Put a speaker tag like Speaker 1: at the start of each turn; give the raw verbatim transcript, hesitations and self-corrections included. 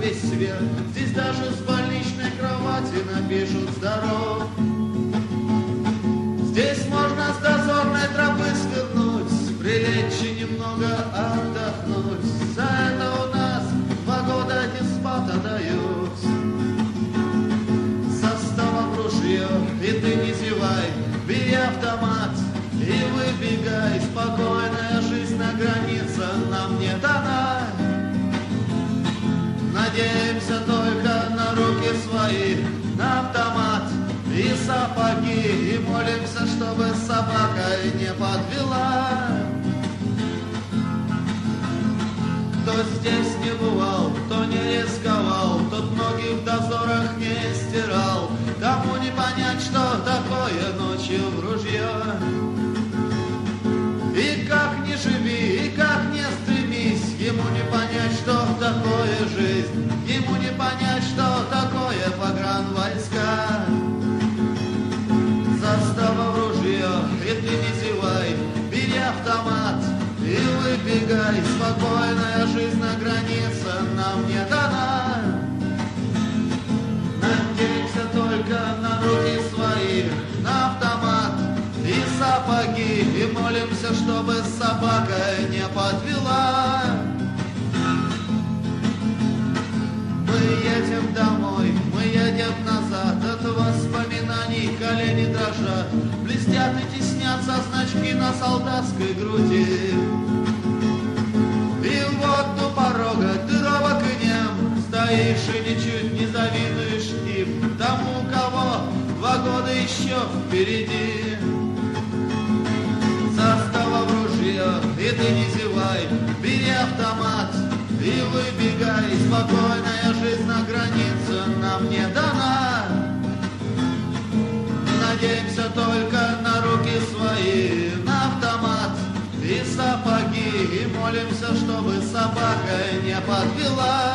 Speaker 1: весь свет. Здесь даже с больничной кровати напишут здоров. Здесь можно с дозорной тропы свернуть, прилечь и немного отдохнуть. За это у нас два года диспата дают. Составом ружье, и ты не зевай, бери автомат и выбегай. Спокойная жизнь на границе нам не дана. Надеемся только на руки свои, на автомат и сапоги, и молимся, чтобы собака не подвела. Кто здесь не бывал, кто не рисковал, тот ноги в дозорах не стирал, тому не понять, что такое ночью в ружье. И как не живи, и как не стремись, ему не понять, что такое жизнь, ему не понять, что такое погранвойска. Застава в ружье, и ты не зевай, бери автомат и выбегай. Спокойная жизнь на границе нам не дана. Надеемся только на руки свои, на автомат и сапоги, и молимся, чтобы собака не подвела. Мы едем домой, мы едем назад, от воспоминаний колени дрожат. Блестят и теснятся значки на солдатской груди. И вот у порога ты робок и нем, стоишь и ничуть не завидуешь им, тому, у кого два года еще впереди. Застава в ружье, и ты не зевай, бери автомат и выбегай. Спокойная жизнь на границе нам не дана. Надеемся только на руки свои, на автомат и сапоги, и молимся, чтобы собака не подвела.